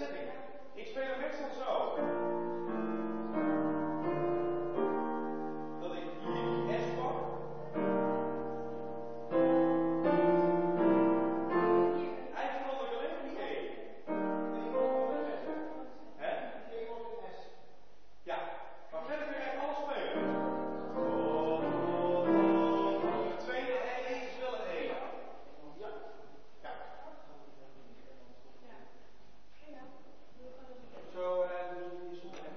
Ik speel hem meestal zo. Dat ik hier die S pak. Eigenlijk vond ik alleen die E. Hè? Ja, maar verder kun je echt alles spelen. De tweede E is wel een E. Ja. Zo,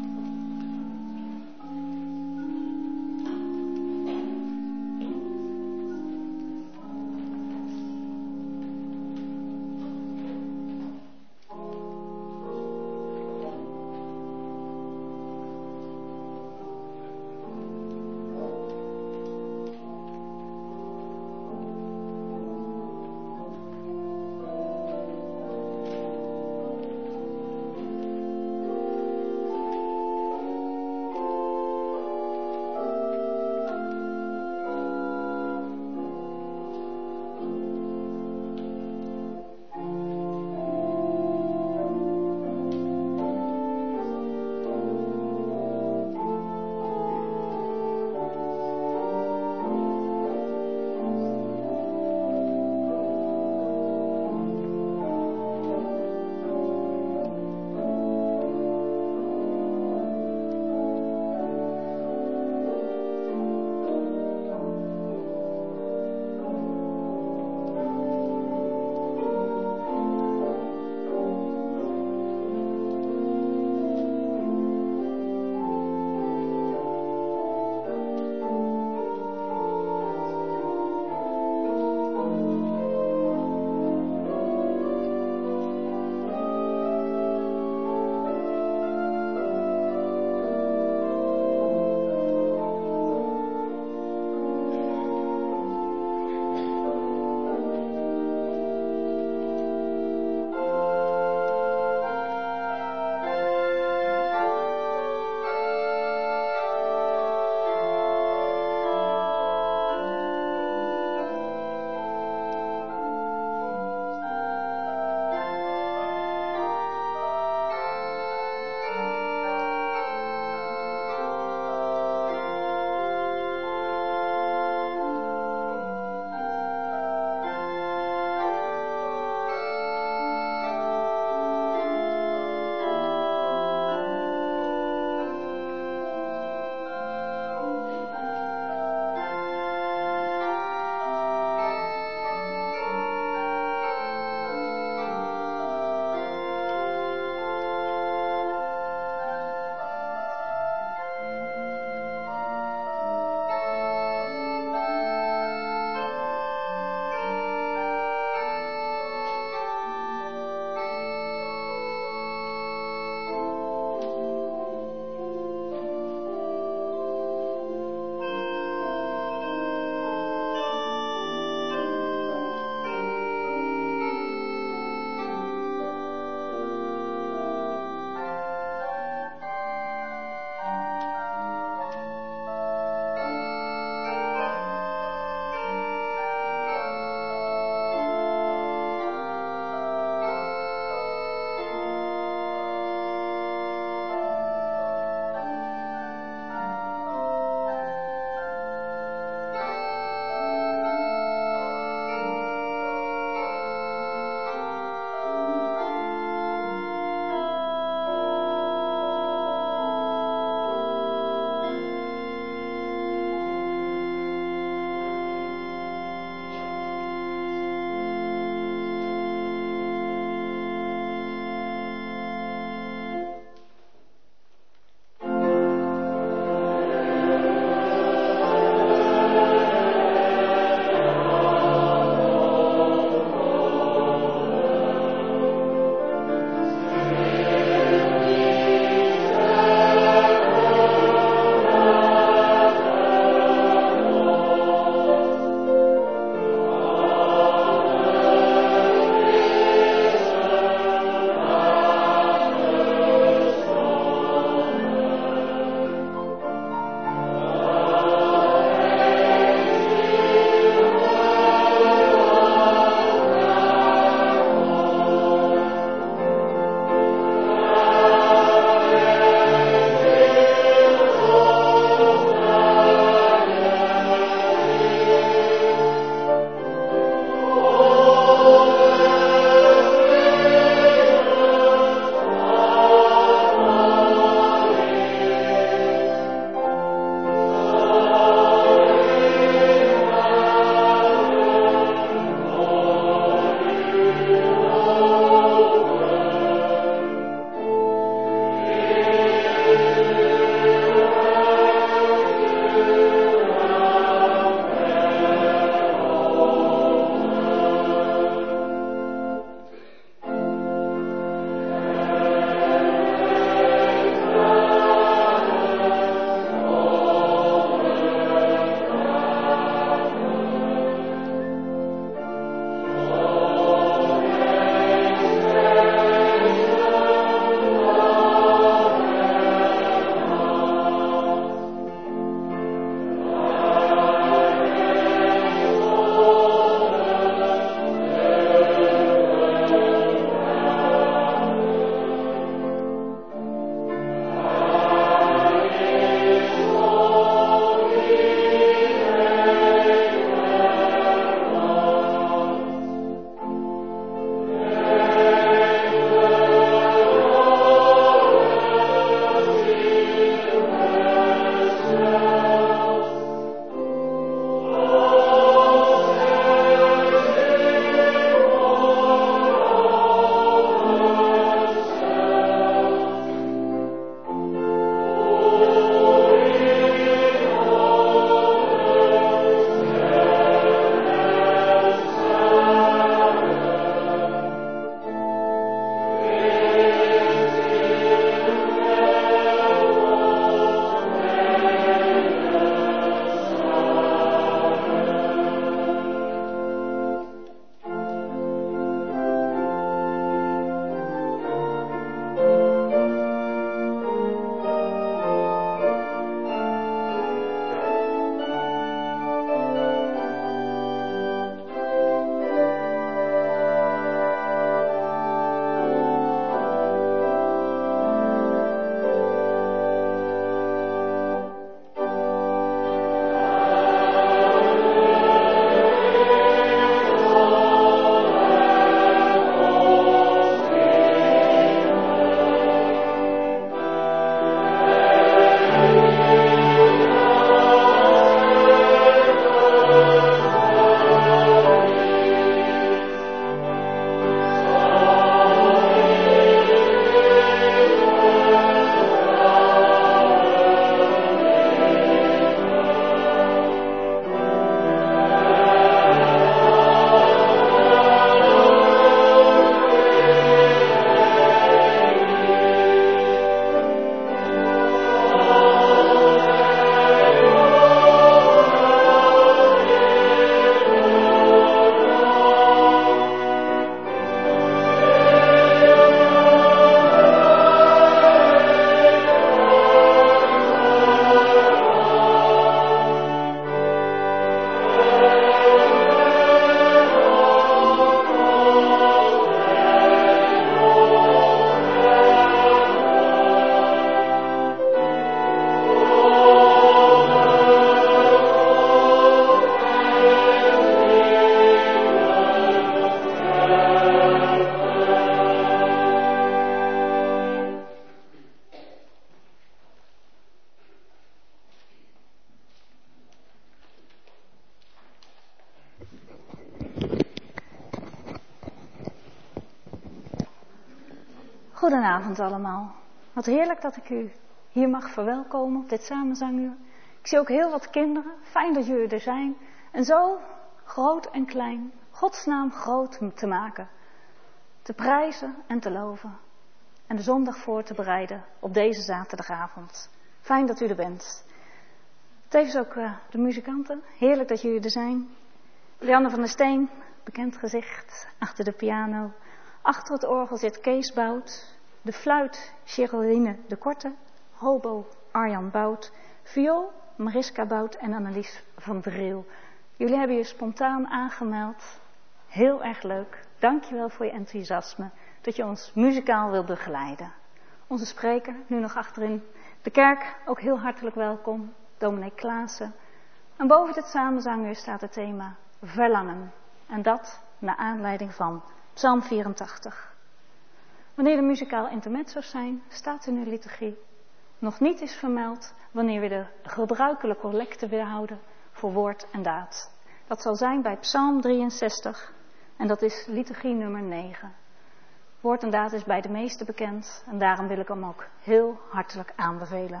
Goedenavond allemaal. Wat heerlijk dat ik u hier mag verwelkomen op dit samenzanguur. Ik zie ook heel wat kinderen. Fijn dat jullie er zijn. En zo groot en klein, Gods naam groot te maken. Te prijzen en te loven. En de zondag voor te bereiden op deze zaterdagavond. Fijn dat u er bent. Tevens ook de muzikanten. Heerlijk dat jullie er zijn. Lianne van der Steen, bekend gezicht, achter de piano. Achter het orgel zit Kees Bout. De fluit Geraldine de Korte. Hobo Arjan Bout. Viool Mariska Bout en Annelies van Driel. Jullie hebben je spontaan aangemeld. Heel erg leuk. Dankjewel voor je enthousiasme. Dat je ons muzikaal wil begeleiden. Onze spreker, nu nog achterin de kerk, ook heel hartelijk welkom. Dominee Klaassen. En boven dit samenzanguur staat het thema verlangen. En dat naar aanleiding van Psalm 84. Wanneer de muzikaal intermezzo's zijn, staat in uw liturgie. Nog niet is vermeld wanneer we de gebruikelijke collecte willen houden voor woord en daad. Dat zal zijn bij Psalm 63 en dat is liturgie nummer 9. Woord en daad is bij de meesten bekend en daarom wil ik hem ook heel hartelijk aanbevelen.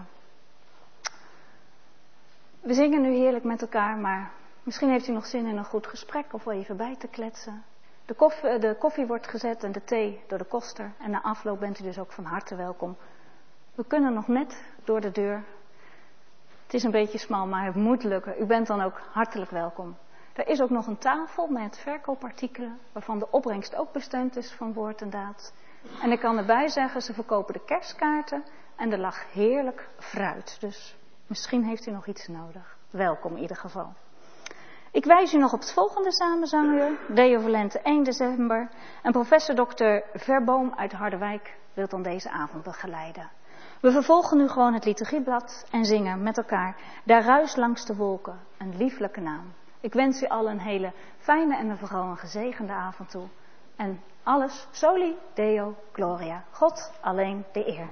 We zingen nu heerlijk met elkaar, maar misschien heeft u nog zin in een goed gesprek of wel even bij te kletsen. De koffie wordt gezet en de thee door de koster en na afloop bent u dus ook van harte welkom. We kunnen nog net door de deur. Het is een beetje smal, maar het moet lukken. U bent dan ook hartelijk welkom. Er is ook nog een tafel met verkoopartikelen, waarvan de opbrengst ook bestemd is van woord en daad. En ik kan erbij zeggen, ze verkopen de kerstkaarten en er lag heerlijk fruit. Dus misschien heeft u nog iets nodig. Welkom in ieder geval. Ik wijs u nog op het volgende samenzanguur, Deo Valente 1 december. En professor Dr. Verboom uit Harderwijk wil dan deze avond begeleiden. We vervolgen nu gewoon het liturgieblad en zingen met elkaar Daar ruis langs de wolken, een lieflijke naam. Ik wens u allen een hele fijne en vooral een gezegende avond toe. En alles soli Deo Gloria. God alleen de eer.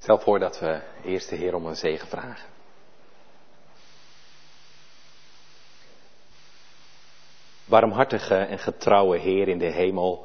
Stel voor dat we eerst de Heer om een zegen vragen. Barmhartige en getrouwe Heer in de hemel.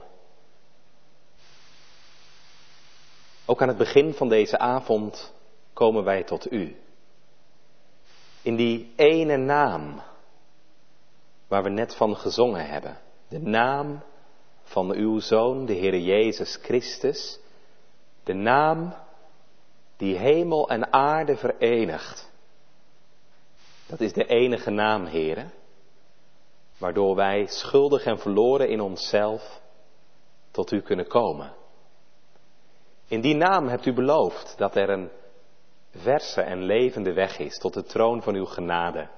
Ook aan het begin van deze avond komen wij tot U. In die ene naam waar we net van gezongen hebben. De naam van uw Zoon, de Heer Jezus Christus. De naam die hemel en aarde verenigt. Dat is de enige naam, Heere, waardoor wij schuldig en verloren in onszelf tot u kunnen komen. In die naam hebt u beloofd dat er een verse en levende weg is tot de troon van uw genade.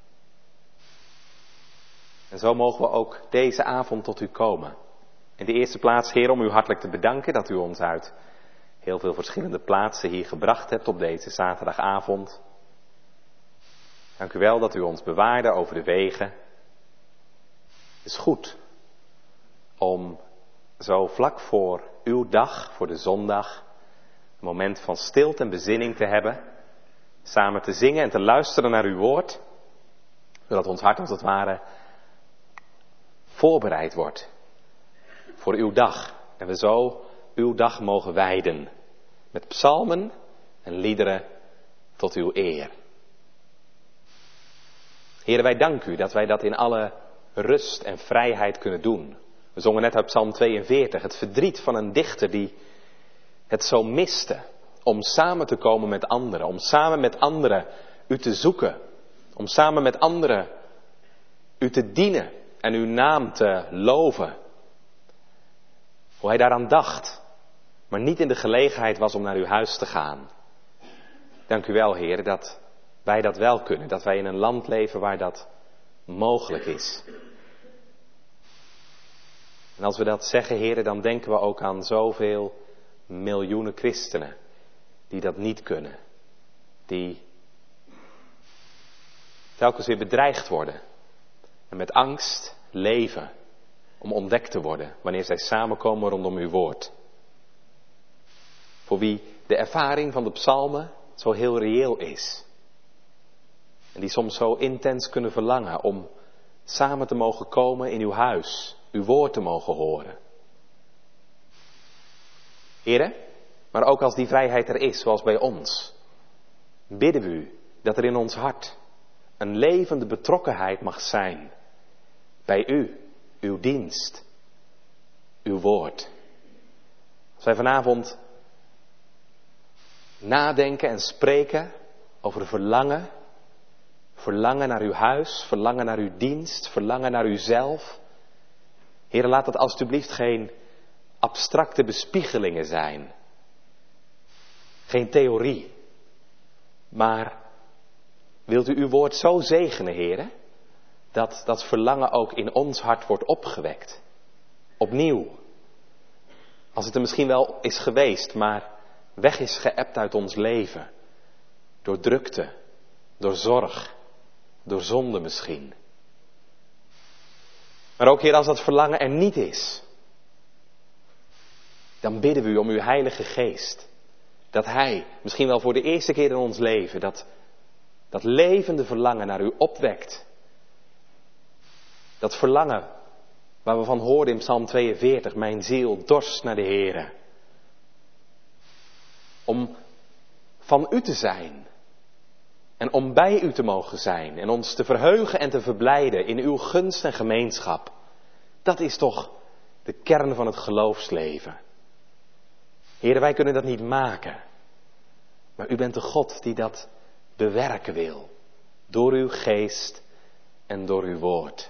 En zo mogen we ook deze avond tot u komen. In de eerste plaats, Heer, om u hartelijk te bedanken dat u ons uit heel veel verschillende plaatsen hier gebracht hebt op deze zaterdagavond. Dank u wel dat u ons bewaarde over de wegen. Het is goed om zo vlak voor uw dag, voor de zondag, een moment van stilte en bezinning te hebben. Samen te zingen en te luisteren naar uw woord. Zodat ons hart als het ware voorbereid wordt voor uw dag. En we zo uw dag mogen wijden. Met psalmen en liederen tot uw eer. Heer, wij danken u dat wij dat in alle rust en vrijheid kunnen doen. We zongen net uit Psalm 42, het verdriet van een dichter die het zo miste om samen te komen met anderen, om samen met anderen u te zoeken, om samen met anderen u te dienen en uw naam te loven. Hoe hij daaraan dacht, maar niet in de gelegenheid was om naar uw huis te gaan. Dank u wel, Heer, dat wij dat wel kunnen, dat wij in een land leven waar dat mogelijk is. En als we dat zeggen, Heer, dan denken we ook aan zoveel miljoenen christenen die dat niet kunnen. Die telkens weer bedreigd worden en met angst leven om ontdekt te worden wanneer zij samenkomen rondom uw woord. Voor wie de ervaring van de psalmen zo heel reëel is. En die soms zo intens kunnen verlangen om samen te mogen komen in uw huis, uw woord te mogen horen. Heren, maar ook als die vrijheid er is, zoals bij ons, bidden we u dat er in ons hart een levende betrokkenheid mag zijn bij u, uw dienst, uw woord. Als wij vanavond nadenken en spreken over verlangen naar uw huis, verlangen naar uw dienst, verlangen naar uzelf. Heer, laat dat alstublieft geen abstracte bespiegelingen zijn. Geen theorie. Maar wilt u uw woord zo zegenen, Heer, dat dat verlangen ook in ons hart wordt opgewekt. Opnieuw. Als het er misschien wel is geweest, maar weg is geëpt uit ons leven. Door drukte, door zorg, door zonde misschien. Maar ook, Heer, als dat verlangen er niet is, dan bidden we u om uw Heilige Geest. Dat Hij, misschien wel voor de eerste keer in ons leven, dat levende verlangen naar u opwekt. Dat verlangen waar we van hoorden in Psalm 42, mijn ziel dorst naar de Heere. Om van u te zijn. En om bij u te mogen zijn. En ons te verheugen en te verblijden in uw gunst en gemeenschap. Dat is toch de kern van het geloofsleven. Heere, wij kunnen dat niet maken. Maar u bent de God die dat bewerken wil. Door uw geest en door uw woord.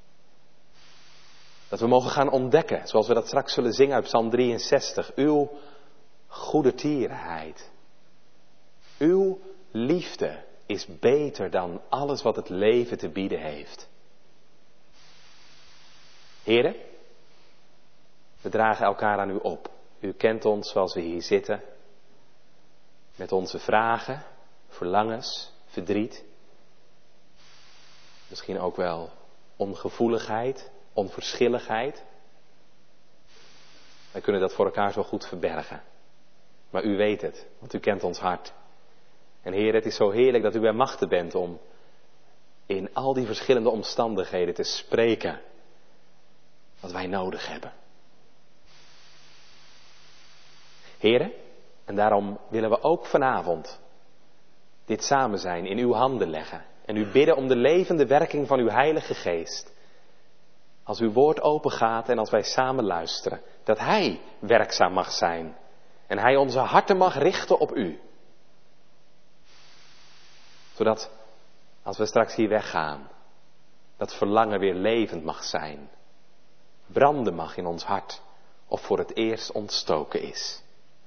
Dat we mogen gaan ontdekken, zoals we dat straks zullen zingen uit Psalm 63. Uw goede tierenheid. Uw liefde is beter dan alles wat het leven te bieden heeft. Heren, we dragen elkaar aan u op. U kent ons zoals we hier zitten. Met onze vragen, verlangens, verdriet. Misschien ook wel ongevoeligheid, onverschilligheid. Wij kunnen dat voor elkaar zo goed verbergen. Maar u weet het, want u kent ons hart. En Heer, het is zo heerlijk dat u bij machten bent om in al die verschillende omstandigheden te spreken wat wij nodig hebben. Heren, en daarom willen we ook vanavond dit samen zijn in uw handen leggen. En u bidden om de levende werking van uw Heilige Geest. Als uw woord open gaat en als wij samen luisteren. Dat hij werkzaam mag zijn. En hij onze harten mag richten op u. Zodat als we straks hier weggaan. Dat verlangen weer levend mag zijn. Branden mag in ons hart. Of voor het eerst ontstoken is.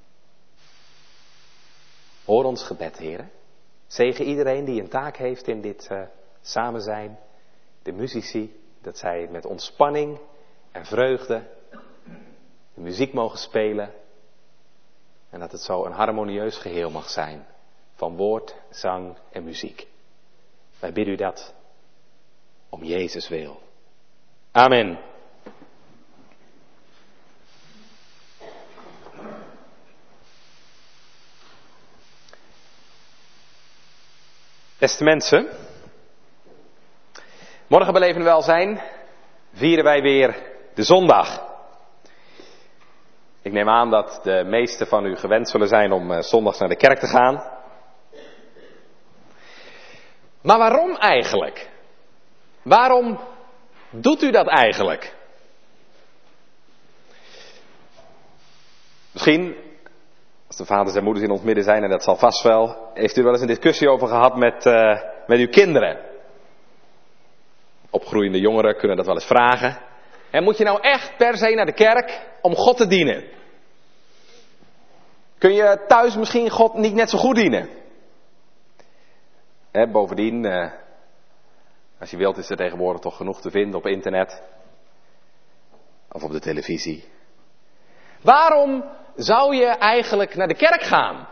Hoor ons gebed, heren. Zegen iedereen die een taak heeft in dit samen zijn. De muzici, dat zij met ontspanning en vreugde de muziek mogen spelen. En dat het zo een harmonieus geheel mag zijn. Van woord, zang en muziek. Wij bidden u dat om Jezus wil. Amen. Beste mensen, morgen bij Leven en Welzijn vieren wij weer de zondag. Ik neem aan dat de meesten van u gewend zullen zijn om zondags naar de kerk te gaan. Maar waarom eigenlijk? Waarom doet u dat eigenlijk? Misschien, als de vaders en moeders in ons midden zijn, en dat zal vast wel, heeft u wel eens een discussie over gehad met uw kinderen. Opgroeiende jongeren kunnen dat wel eens vragen. En moet je nou echt per se naar de kerk om God te dienen? Kun je thuis misschien God niet net zo goed dienen? Bovendien, als je wilt, is er tegenwoordig toch genoeg te vinden op internet. Of op de televisie. Waarom zou je eigenlijk naar de kerk gaan?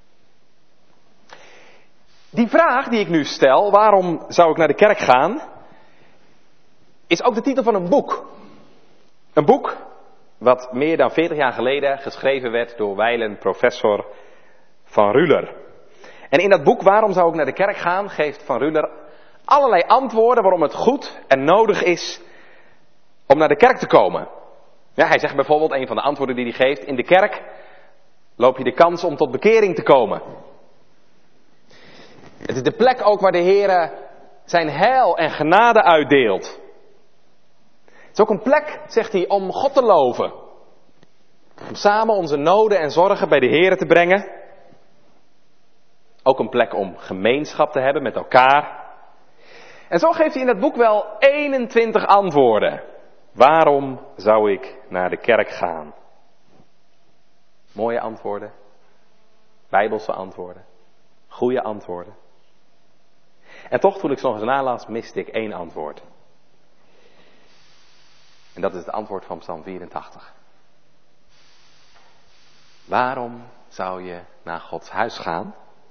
Die vraag die ik nu stel, waarom zou ik naar de kerk gaan, is ook de titel van een boek. Een boek wat meer dan 40 jaar geleden geschreven werd door wijlen professor Van Ruler. En in dat boek Waarom zou ik naar de kerk gaan, geeft Van Ruler allerlei antwoorden waarom het goed en nodig is om naar de kerk te komen. Ja, hij zegt bijvoorbeeld, een van de antwoorden die hij geeft, in de kerk loop je de kans om tot bekering te komen. Het is de plek ook waar de Heer zijn heil en genade uitdeelt. Het is ook een plek, zegt hij, om God te loven. Om samen onze noden en zorgen bij de Heer te brengen. Ook een plek om gemeenschap te hebben met elkaar. En zo geeft hij in dat boek wel 21 antwoorden. Waarom zou ik naar de kerk gaan? Mooie antwoorden. Bijbelse antwoorden. Goede antwoorden. En toch, toen ik zo nog eens nalas, miste ik 1 antwoord. En dat is het antwoord van Psalm 84. Waarom zou je naar Gods huis gaan?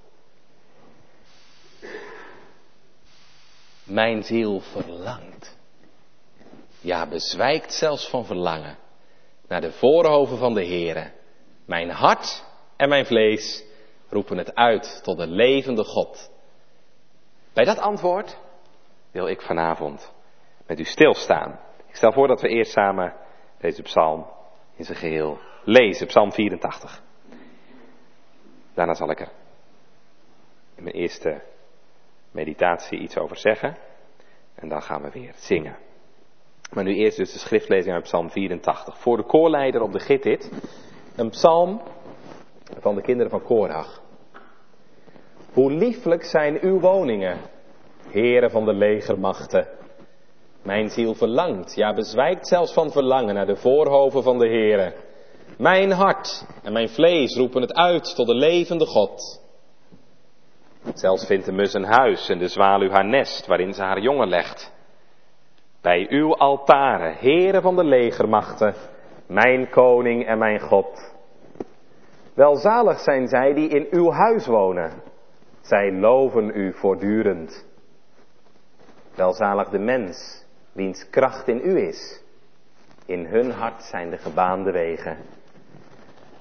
Mijn ziel verlangt. Ja, bezwijkt zelfs van verlangen. Naar de voorhoven van de Heere. Mijn hart en mijn vlees roepen het uit tot de levende God. Bij dat antwoord wil ik vanavond met u stilstaan. Ik stel voor dat we eerst samen deze psalm in zijn geheel lezen. Psalm 84. Daarna zal ik er in mijn eerste meditatie iets over zeggen. En dan gaan we weer zingen. Maar nu eerst dus de schriftlezing uit Psalm 84. Voor de koorleider op de Gittith. Een psalm van de kinderen van Korach. Hoe lieflijk zijn uw woningen, heren van de legermachten. Mijn ziel verlangt, ja bezwijkt zelfs van verlangen naar de voorhoven van de Heere. Mijn hart en mijn vlees roepen het uit tot de levende God. Zelfs vindt de mus een huis en de zwaluw haar nest waarin ze haar jongen legt. Bij uw altaren, heren van de legermachten, mijn koning en mijn God. Welzalig zijn zij die in uw huis wonen. Zij loven u voortdurend. Welzalig de mens, wiens kracht in u is. In hun hart zijn de gebaande wegen.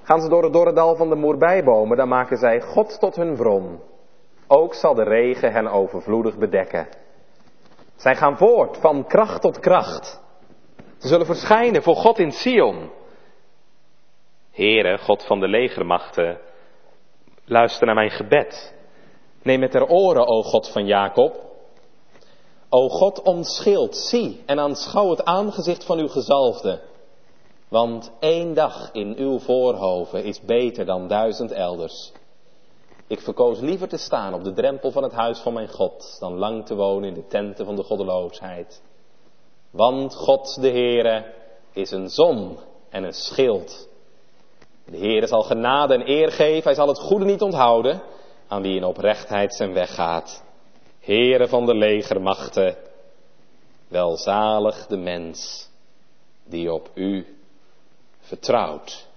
Gaan ze door het dorre dal van de moerbeibomen, dan maken zij God tot hun bron. Ook zal de regen hen overvloedig bedekken. Zij gaan voort van kracht tot kracht. Ze zullen verschijnen voor God in Sion. Heere, God van de legermachten, luister naar mijn gebed. Neem het ter oren, o God van Jacob. O God, ontschild, zie en aanschouw het aangezicht van uw gezalfde. Want 1 dag in uw voorhoven is beter dan 1000 elders. Ik verkoos liever te staan op de drempel van het huis van mijn God, dan lang te wonen in de tenten van de goddeloosheid. Want God, de Heere, is een zon en een schild. De Heere zal genade en eer geven, hij zal het goede niet onthouden, aan wie in oprechtheid zijn weg gaat. Heere van de legermachten, welzalig de mens die op u vertrouwt.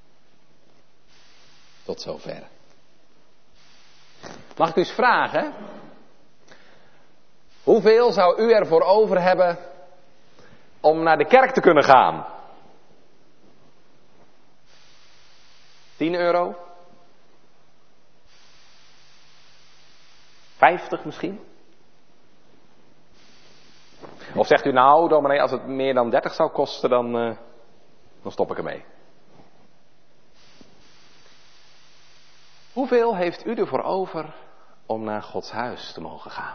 Tot zover. Mag ik u eens vragen, hoeveel zou u ervoor over hebben om naar de kerk te kunnen gaan? 10 euro? 50 misschien? Of zegt u nou, dominee, als het meer dan 30 zou kosten, dan stop ik ermee. Hoeveel heeft u ervoor over om naar Gods huis te mogen gaan?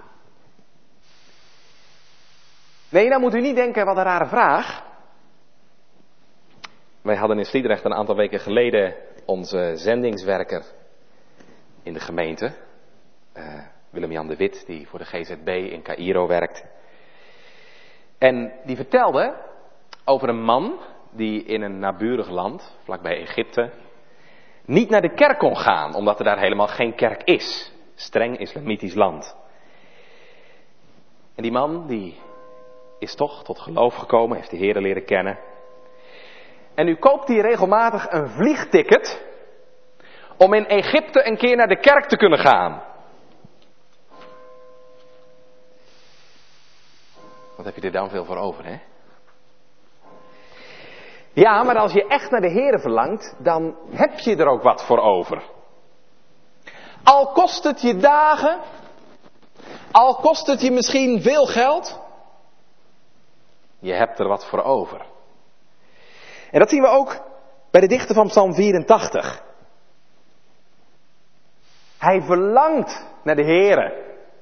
Nee, dan moet u niet denken, wat een rare vraag. Wij hadden in Sliedrecht een aantal weken geleden onze zendingswerker in de gemeente. Willem-Jan de Wit, die voor de GZB in Caïro werkt. En die vertelde over een man die in een naburig land, vlakbij Egypte, niet naar de kerk kon gaan, omdat er daar helemaal geen kerk is. Streng islamitisch land. En die man, die is toch tot geloof gekomen, heeft de Heere leren kennen. En nu koopt hij regelmatig een vliegticket om in Egypte een keer naar de kerk te kunnen gaan. Wat heb je er dan veel voor over, hè? Ja, maar als je echt naar de Heere verlangt, dan heb je er ook wat voor over. Al kost het je dagen, al kost het je misschien veel geld, je hebt er wat voor over. En dat zien we ook bij de dichter van Psalm 84. Hij verlangt naar de Heere.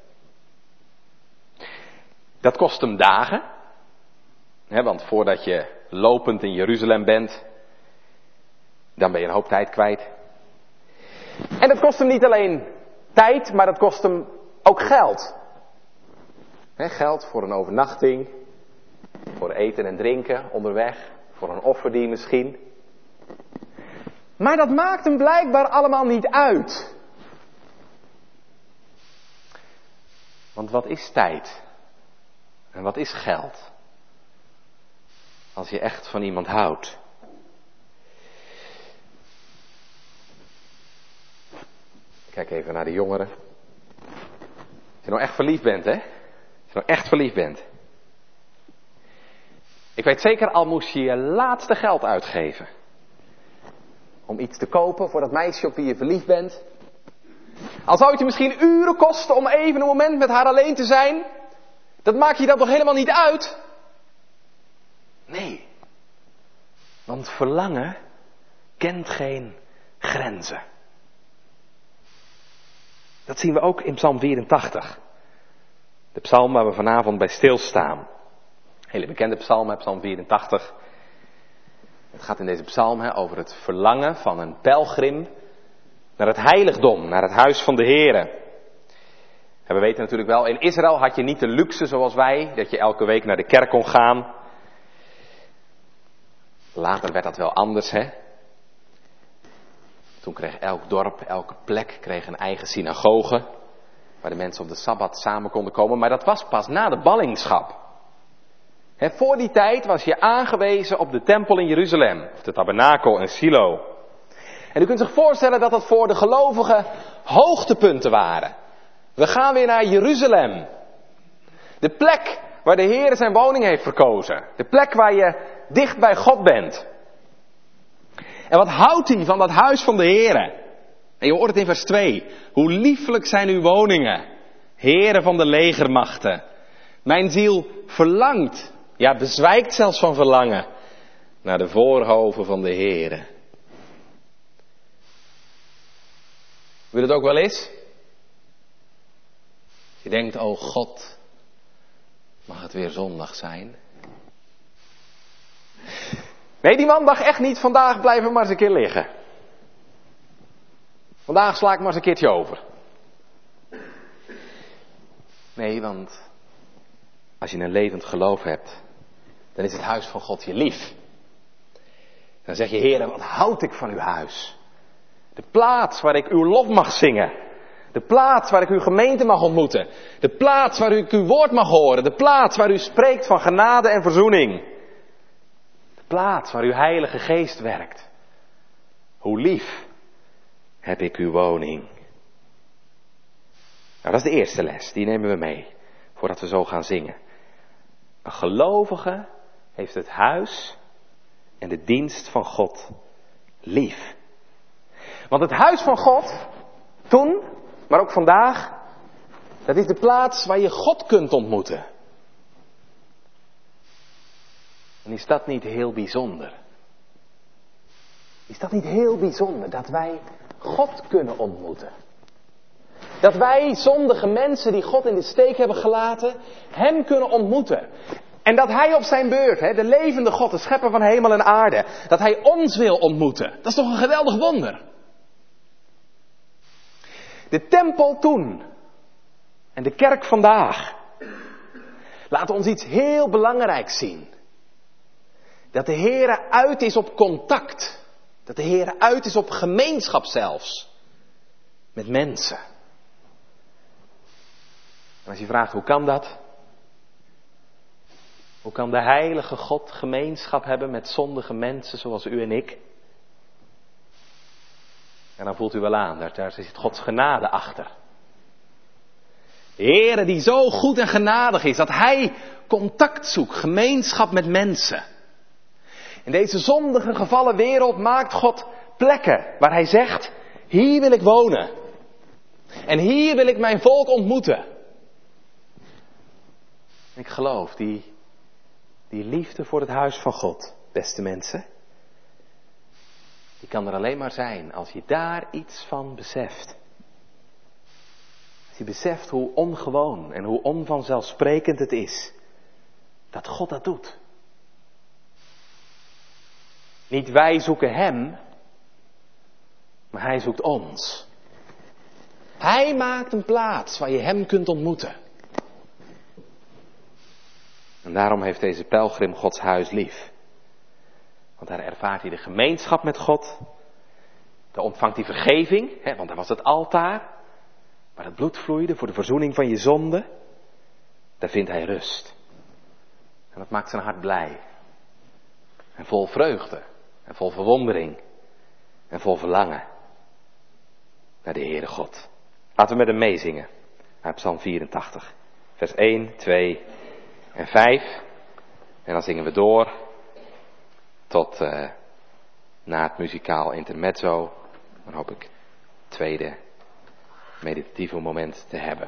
Dat kost hem dagen. Want voordat je lopend in Jeruzalem bent, dan ben je een hoop tijd kwijt. En dat kost hem niet alleen tijd, maar dat kost hem ook geld. Geld voor een overnachting, voor eten en drinken onderweg, voor een offerdienst misschien. Maar dat maakt hem blijkbaar allemaal niet uit. Want wat is tijd? En wat is geld? Als je echt van iemand houdt. Kijk even naar de jongeren. Als je nou echt verliefd bent, hè? Als je nou echt verliefd bent. Ik weet zeker, al moest je je laatste geld uitgeven. Om iets te kopen voor dat meisje op wie je verliefd bent. Al zou het je misschien uren kosten om even een moment met haar alleen te zijn. Dat maakt je dan toch helemaal niet uit? Nee. Want verlangen kent geen grenzen. Dat zien we ook in Psalm 84. De psalm waar we vanavond bij stilstaan. Hele bekende psalm, Psalm 84. Het gaat in deze psalm over het verlangen van een pelgrim naar het heiligdom, naar het huis van de Heere. En we weten natuurlijk wel, in Israël had je niet de luxe zoals wij, dat je elke week naar de kerk kon gaan. Later werd dat wel anders, hè. Toen kreeg elk dorp, elke plek kreeg een eigen synagoge, waar de mensen op de Sabbat samen konden komen. Maar dat was pas na de ballingschap. Voor die tijd was je aangewezen op de tempel in Jeruzalem, of de tabernakel in Silo. En u kunt zich voorstellen dat dat voor de gelovigen hoogtepunten waren. We gaan weer naar Jeruzalem. De plek waar de Heer zijn woning heeft verkozen. De plek waar je dicht bij God bent. En wat houdt hij van dat huis van de Heere? En je hoort het in vers 2. Hoe lieflijk zijn uw woningen, Heere van de legermachten. Mijn ziel verlangt, ja bezwijkt zelfs van verlangen, naar de voorhoven van de Heere. Wil je het ook wel eens? Je denkt, oh God, mag het weer zondag zijn? Nee, die man dacht echt niet, vandaag blijven we maar eens een keer liggen. Vandaag sla ik maar eens een keertje over. Nee, want als je een levend geloof hebt, dan is het huis van God je lief. Dan zeg je, Heer, wat houd ik van uw huis. De plaats waar ik uw lof mag zingen. De plaats waar ik uw gemeente mag ontmoeten. De plaats waar ik uw woord mag horen. De plaats waar u spreekt van genade en verzoening. De plaats waar uw Heilige Geest werkt. Hoe lief heb ik uw woning. Nou, dat is de eerste les. Die nemen we mee. Voordat we zo gaan zingen. Een gelovige heeft het huis en de dienst van God lief. Want het huis van God, toen, maar ook vandaag, dat is de plaats waar je God kunt ontmoeten. En is dat niet heel bijzonder? Is dat niet heel bijzonder dat wij God kunnen ontmoeten? Dat wij zondige mensen die God in de steek hebben gelaten, Hem kunnen ontmoeten. En dat Hij op zijn beurt, de levende God, de schepper van hemel en aarde, dat Hij ons wil ontmoeten. Dat is toch een geweldig wonder? De tempel toen en de kerk vandaag laten ons iets heel belangrijks zien. Dat de Heere uit is op contact. Dat de Heere uit is op gemeenschap zelfs. Met mensen. En als je vraagt hoe kan dat? Hoe kan de heilige God gemeenschap hebben met zondige mensen zoals u en ik? En dan voelt u wel aan, daar zit Gods genade achter. De Heere die zo goed en genadig is, dat Hij contact zoekt, gemeenschap met mensen. In deze zondige gevallen wereld maakt God plekken waar Hij zegt, hier wil ik wonen. En hier wil ik mijn volk ontmoeten. Ik geloof, die liefde voor het huis van God, beste mensen, die kan er alleen maar zijn als je daar iets van beseft. Als je beseft hoe ongewoon en hoe onvanzelfsprekend het is dat God dat doet. Niet wij zoeken Hem, maar Hij zoekt ons. Hij maakt een plaats waar je Hem kunt ontmoeten. En daarom heeft deze pelgrim Gods huis lief. Want daar ervaart hij de gemeenschap met God. Daar ontvangt hij vergeving, want daar was het altaar. Waar het bloed vloeide voor de verzoening van je zonde. Daar vindt hij rust. En dat maakt zijn hart blij. En vol vreugde. En vol verwondering. En vol verlangen. Naar de Heere God. Laten we met hem meezingen. Uit Psalm 84. Vers 1, 2 en 5. En dan zingen we door. Tot na het muzikaal intermezzo. Dan hoop ik het tweede meditatieve moment te hebben.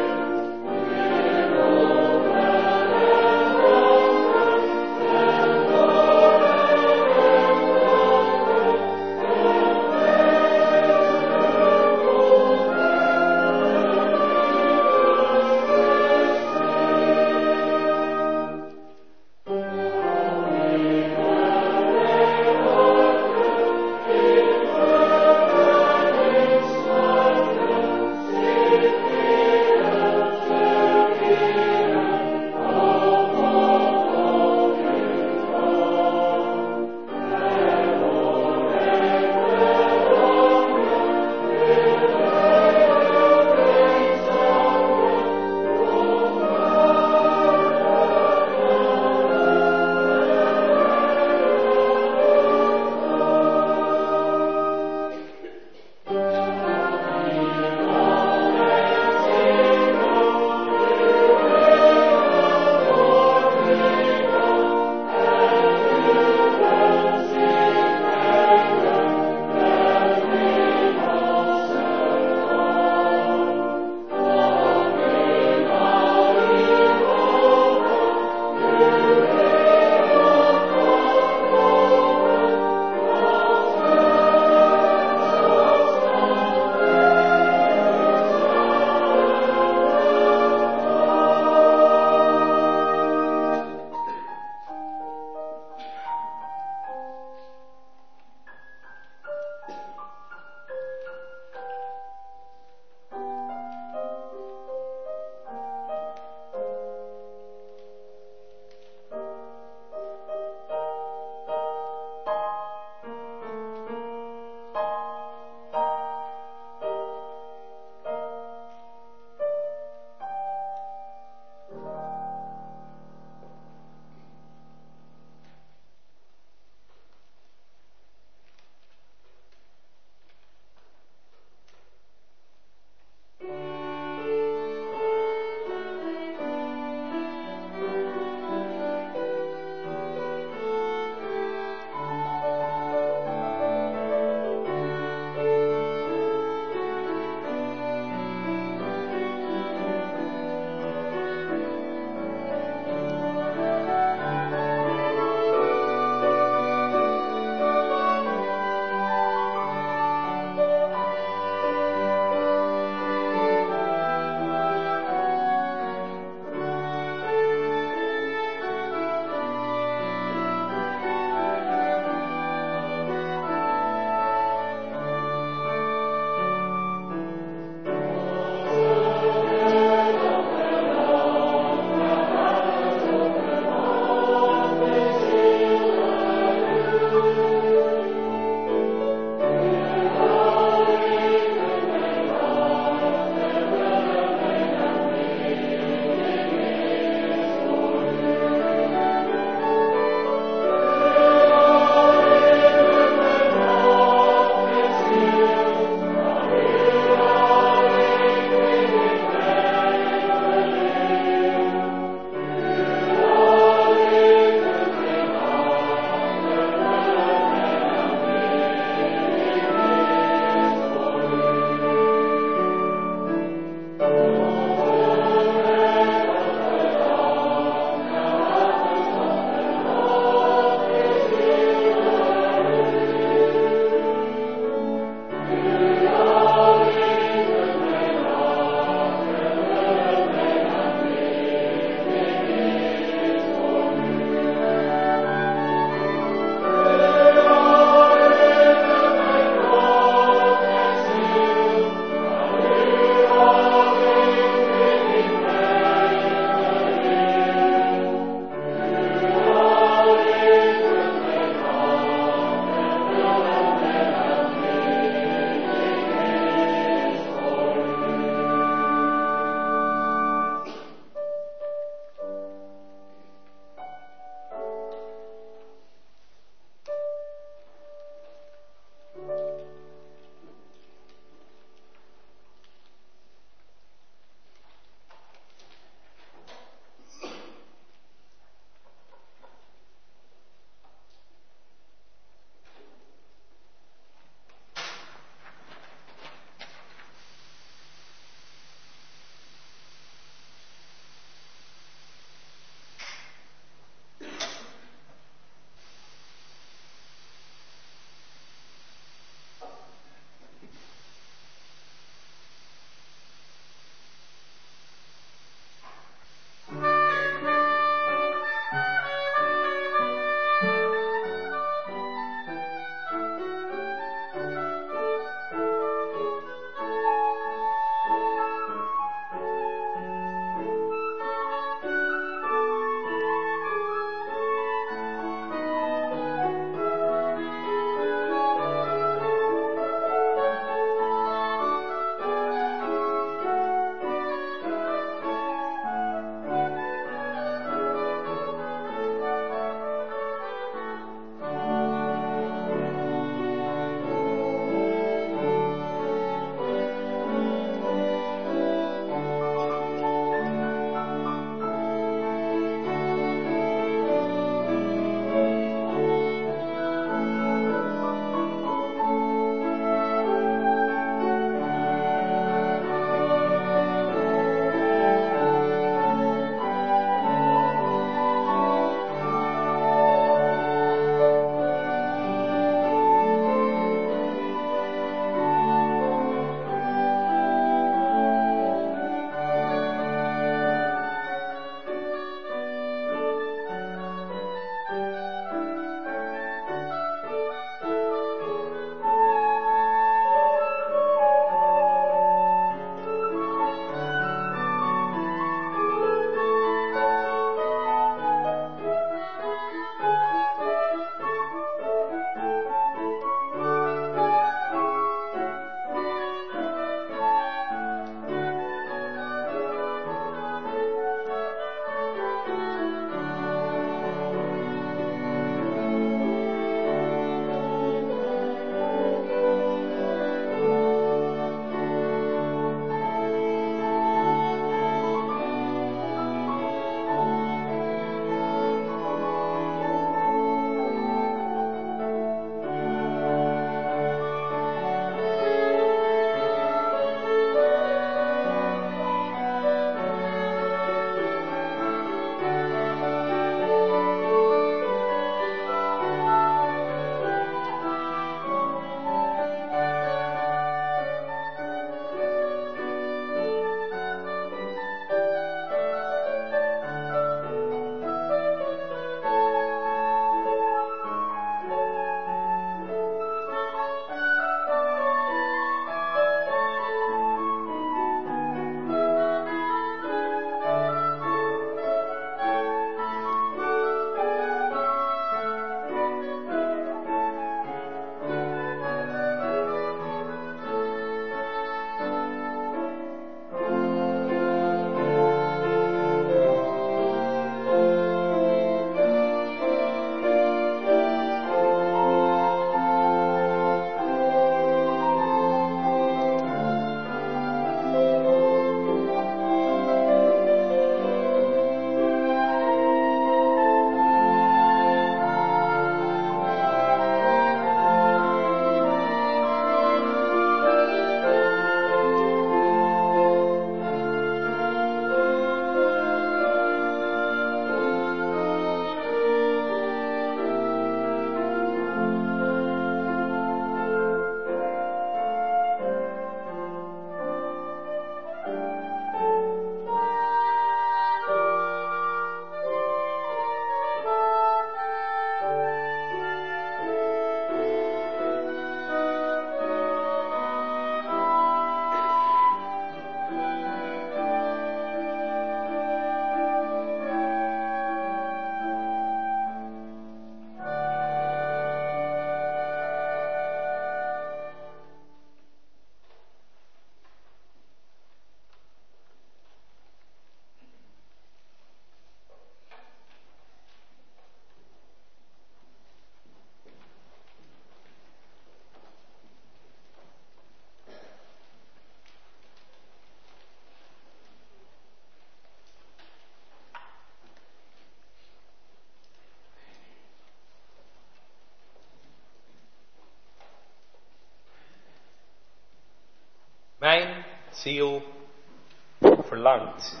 ziel verlangt.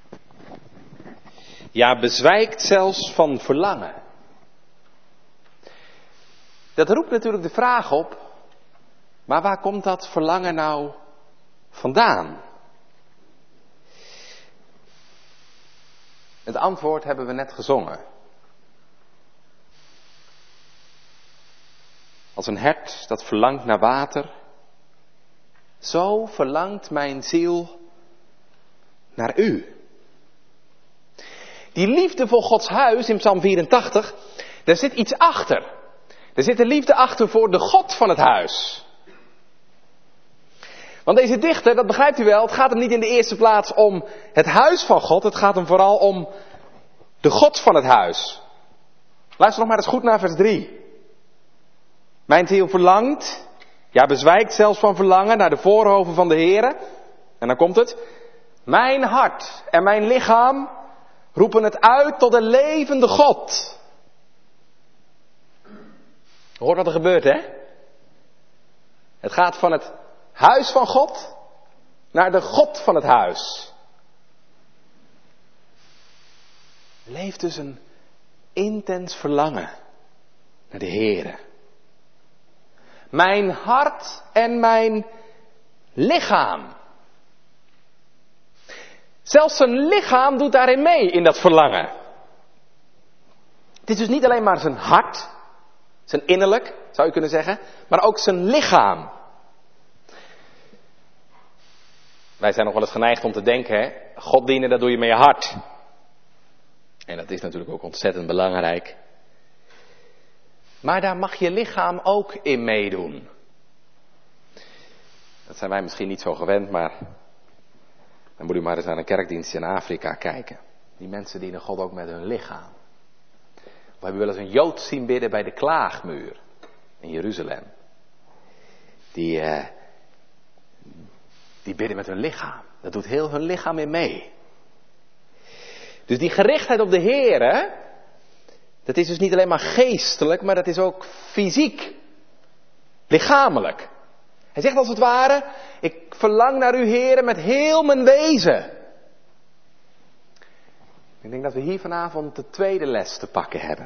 Ja, bezwijkt zelfs van verlangen. Dat roept natuurlijk de vraag op, maar waar komt dat verlangen nou vandaan? Het antwoord hebben we net gezongen. Als een hert dat verlangt naar water, zo verlangt mijn ziel naar u. Die liefde voor Gods huis in Psalm 84, daar zit iets achter. Er zit een liefde achter voor de God van het huis. Want deze dichter, dat begrijpt u wel, het gaat hem niet in de eerste plaats om het huis van God, het gaat hem vooral om de God van het huis. Luister nog maar eens goed naar vers 3. Mijn ziel verlangt, ja bezwijkt zelfs van verlangen naar de voorhoven van de Heere. En dan komt het. Mijn hart en mijn lichaam roepen het uit tot de levende God. Hoort wat er gebeurt, hè? Het gaat van het huis van God naar de God van het huis. Leeft dus een intens verlangen naar de Heere. Mijn hart en mijn lichaam. Zelfs zijn lichaam doet daarin mee in dat verlangen. Het is dus niet alleen maar zijn hart, zijn innerlijk, zou je kunnen zeggen, maar ook zijn lichaam. Wij zijn nog wel eens geneigd om te denken, hè, God dienen, dat doe je met je hart. En dat is natuurlijk ook ontzettend belangrijk. Maar daar mag je lichaam ook in meedoen. Dat zijn wij misschien niet zo gewend, maar dan moet u maar eens naar een kerkdienst in Afrika kijken. Die mensen dienen God ook met hun lichaam. We hebben wel eens een Jood zien bidden bij de Klaagmuur in Jeruzalem. Die bidden met hun lichaam. Dat doet heel hun lichaam in mee. Dus die gerichtheid op de Heere, dat is dus niet alleen maar geestelijk, maar dat is ook fysiek. Lichamelijk. Hij zegt als het ware, ik verlang naar u Heere met heel mijn wezen. Ik denk dat we hier vanavond de tweede les te pakken hebben.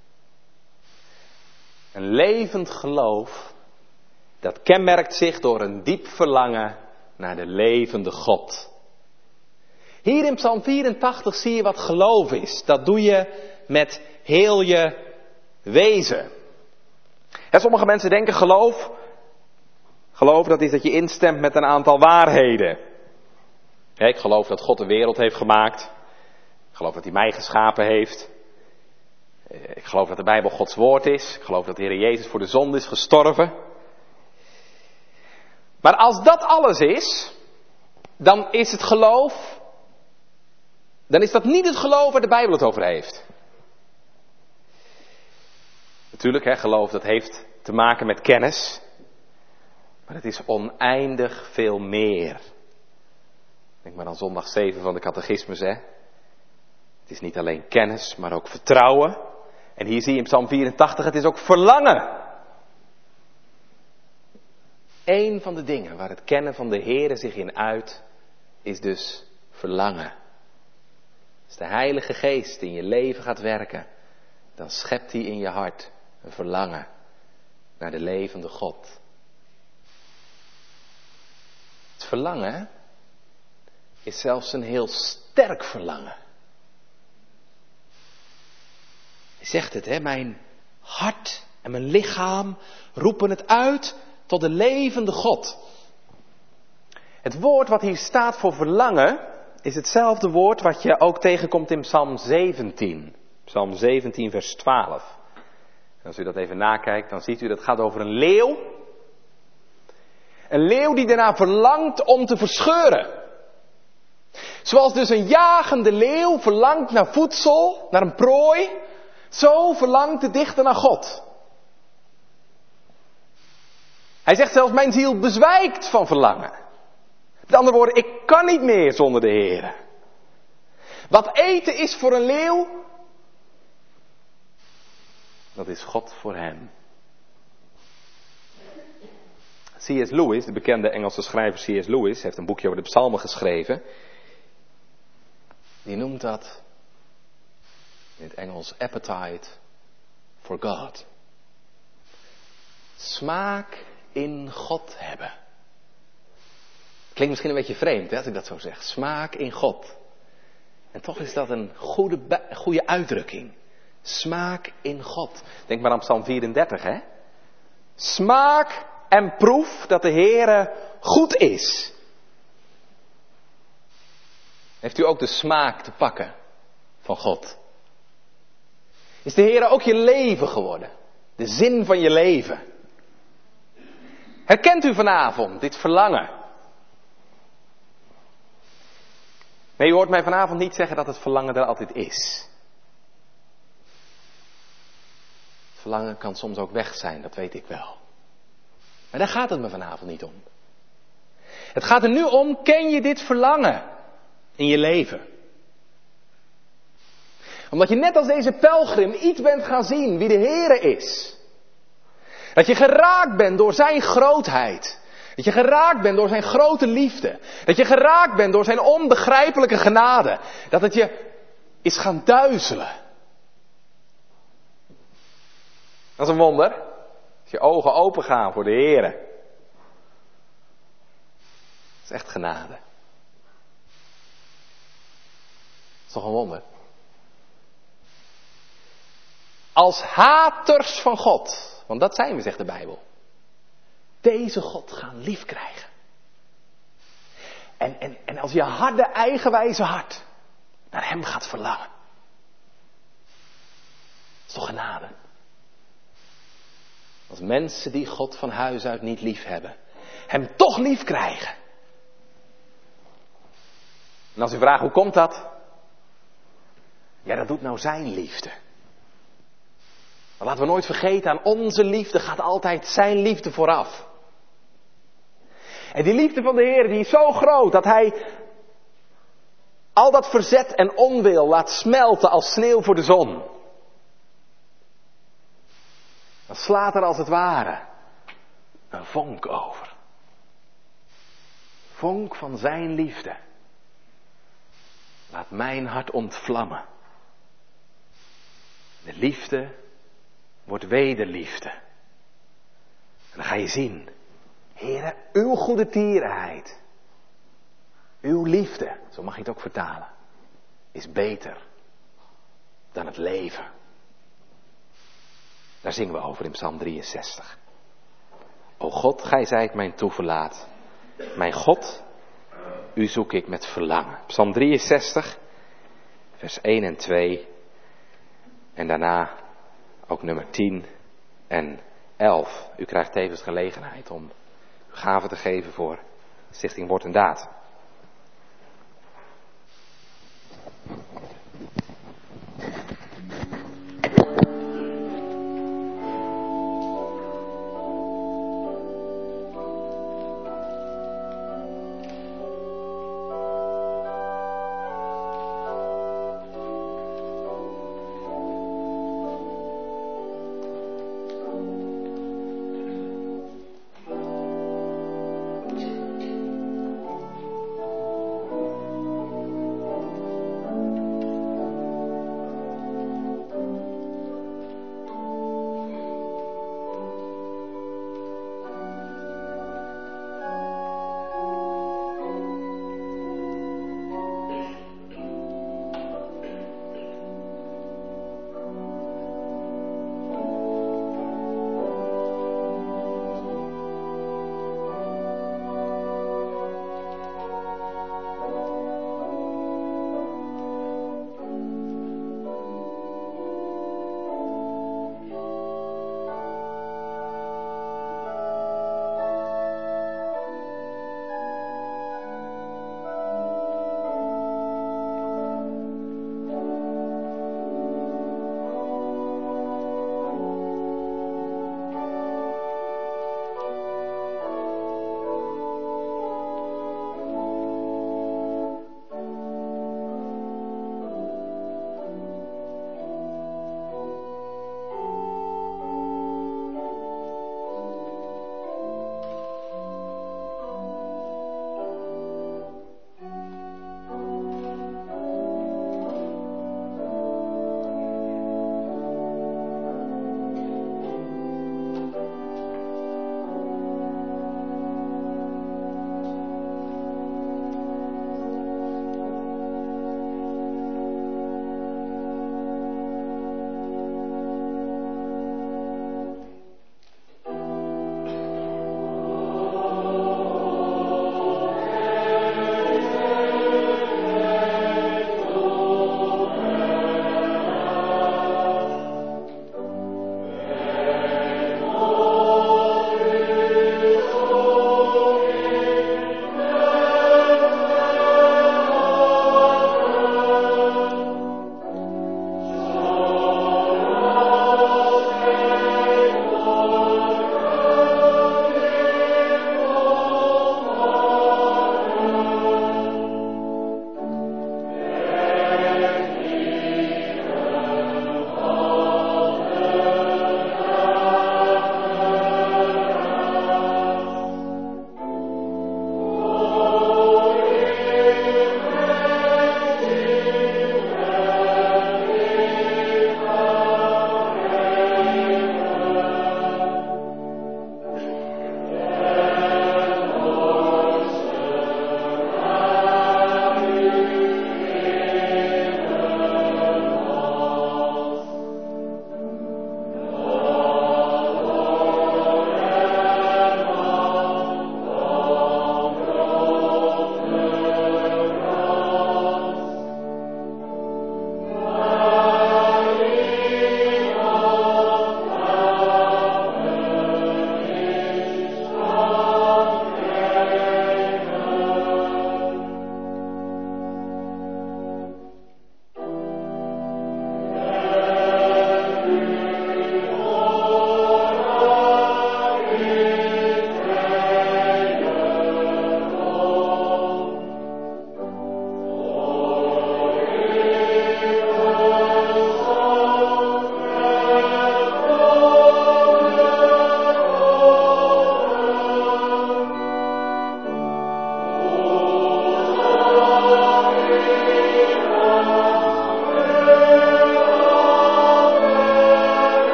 Een levend geloof, dat kenmerkt zich door een diep verlangen naar de levende God. Hier in Psalm 84 zie je wat geloof is. Dat doe je met heel je wezen. En sommige mensen denken geloof dat is dat je instemt met een aantal waarheden. Ik geloof dat God de wereld heeft gemaakt. Ik geloof dat hij mij geschapen heeft. Ik geloof dat de Bijbel Gods woord is. Ik geloof dat de Heer Jezus voor de zonde is gestorven. Maar als dat alles is, dan is het geloof, dan is dat niet het geloof waar de Bijbel het over heeft. Natuurlijk, geloof dat heeft te maken met kennis. Maar het is oneindig veel meer. Denk maar aan zondag 7 van de catechismus, hè. Het is niet alleen kennis, maar ook vertrouwen. En hier zie je in Psalm 84, het is ook verlangen. Eén van de dingen waar het kennen van de Heere zich in uit, is dus verlangen. Als de Heilige Geest in je leven gaat werken, dan schept hij in je hart een verlangen naar de levende God. Het verlangen is zelfs een heel sterk verlangen. Hij zegt het, hè, mijn hart en mijn lichaam roepen het uit tot de levende God. Het woord wat hier staat voor verlangen is hetzelfde woord wat je ook tegenkomt in Psalm 17. Psalm 17 vers 12. En als u dat even nakijkt, dan ziet u dat het gaat over een leeuw. Een leeuw die daarna verlangt om te verscheuren. Zoals dus een jagende leeuw verlangt naar voedsel, naar een prooi, zo verlangt de dichter naar God. Hij zegt zelfs, mijn ziel bezwijkt van verlangen. Met andere woorden, ik kan niet meer zonder de Heer. Wat eten is voor een leeuw, dat is God voor hem. C.S. Lewis, de bekende Engelse schrijver C.S. Lewis, heeft een boekje over de psalmen geschreven. Die noemt dat in het Engels appetite for God. Smaak in God hebben. Klinkt misschien een beetje vreemd, hè, als ik dat zo zeg. Smaak in God. En toch is dat een goede uitdrukking. Smaak in God. Denk maar aan Psalm 34, hè. Smaak en proef dat de Heere goed is. Heeft u ook de smaak te pakken van God? Is de Heere ook je leven geworden? De zin van je leven? Herkent u vanavond dit verlangen? Nee, u hoort mij vanavond niet zeggen dat het verlangen er altijd is. Het verlangen kan soms ook weg zijn, dat weet ik wel. Maar daar gaat het me vanavond niet om. Het gaat er nu om, ken je dit verlangen in je leven? Omdat je net als deze pelgrim iets bent gaan zien wie de Heere is. Dat je geraakt bent door zijn grootheid. Dat je geraakt bent door zijn grote liefde. Dat je geraakt bent door zijn onbegrijpelijke genade. Dat het je is gaan duizelen. Dat is een wonder. Als je ogen open gaan voor de Heere. Dat is echt genade. Dat is toch een wonder. Als haters van God. Want dat zijn we, zegt de Bijbel. Deze God gaan lief krijgen. En als je harde, eigenwijze hart naar hem gaat verlangen. Dat is toch genade. Als mensen die God van huis uit niet lief hebben, hem toch lief krijgen. En als u vraagt, hoe komt dat? Ja, dat doet nou zijn liefde. Maar laten we nooit vergeten, aan onze liefde gaat altijd zijn liefde vooraf. En die liefde van de Heer, die is zo groot dat hij al dat verzet en onwil laat smelten als sneeuw voor de zon. Dan slaat er als het ware een vonk over. Vonk van zijn liefde. Laat mijn hart ontvlammen. De liefde wordt wederliefde. En dan ga je zien, Heere, uw goede tierenheid, uw liefde, zo mag je het ook vertalen, is beter dan het leven. Daar zingen we over in Psalm 63. O God, gij zijt mijn toeverlaat. Mijn God, u zoek ik met verlangen. Psalm 63, vers 1 en 2. En daarna ook nummer 10 en 11. U krijgt tevens gelegenheid om uw gave te geven voor Stichting Woord en Daad.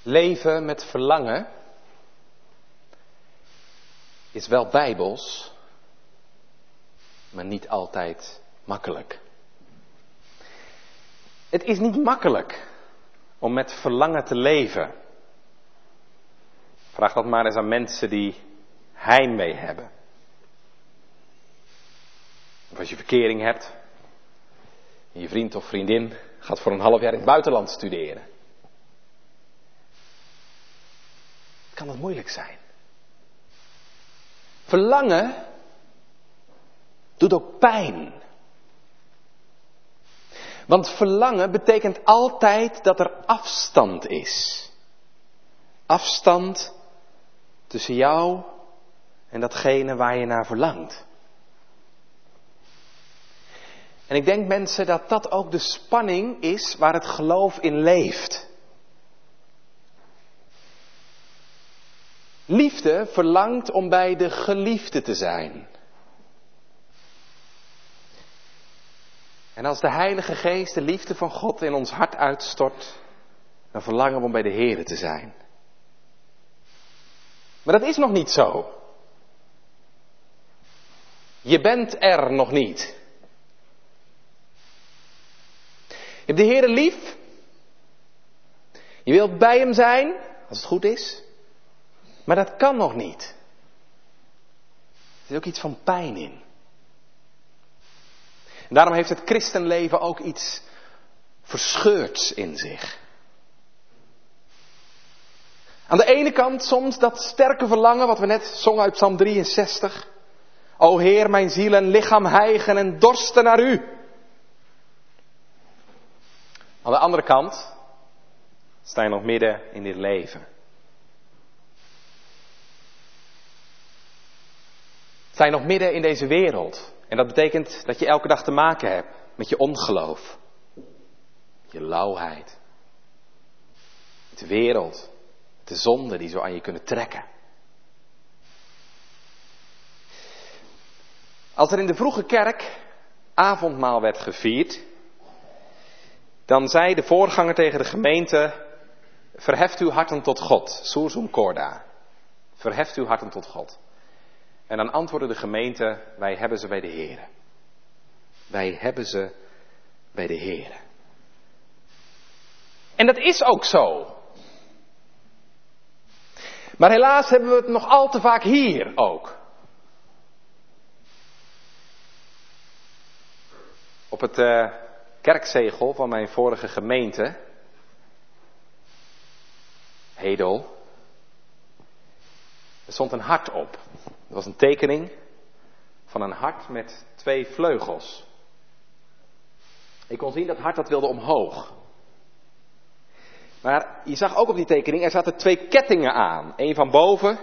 Leven met verlangen is wel bijbels, maar niet altijd makkelijk. Het is niet makkelijk om met verlangen te leven. Vraag dat maar eens aan mensen die heimwee hebben. Of als je verkering hebt, en je vriend of vriendin gaat voor een half jaar in het buitenland studeren. Kan dat moeilijk zijn. Verlangen doet ook pijn. Want verlangen betekent altijd dat er afstand is. Afstand tussen jou en datgene waar je naar verlangt. En ik denk mensen dat dat ook de spanning is waar het geloof in leeft. Liefde verlangt om bij de geliefde te zijn. En als de Heilige Geest de liefde van God in ons hart uitstort, dan verlangen we om bij de Here te zijn. Maar dat is nog niet zo. Je bent er nog niet. Je hebt de Here lief. Je wilt bij hem zijn, als het goed is. Maar dat kan nog niet. Er zit ook iets van pijn in. En daarom heeft het christenleven ook iets verscheurds in zich. Aan de ene kant soms dat sterke verlangen wat we net zongen uit Psalm 63. O Heer, mijn ziel en lichaam hijgen en dorsten naar u. Aan de andere kant sta je nog midden in dit leven. Sta je nog midden in deze wereld. En dat betekent dat je elke dag te maken hebt met je ongeloof. Je lauwheid. Met de wereld. Met de zonden die zo aan je kunnen trekken. Als er in de vroege kerk avondmaal werd gevierd, dan zei de voorganger tegen de gemeente: verheft uw harten tot God. Sursum corda. Verheft uw harten tot God. En dan antwoordde de gemeente: wij hebben ze bij de Here. Wij hebben ze bij de Here. En dat is ook zo. Maar helaas hebben we het nog al te vaak hier ook. Op het kerkzegel van mijn vorige gemeente, Hedel, er stond een hart op. Dat was een tekening van een hart met 2 vleugels. Ik kon zien dat hart dat wilde omhoog. Maar je zag ook op die tekening, er zaten 2 kettingen aan. 1 van boven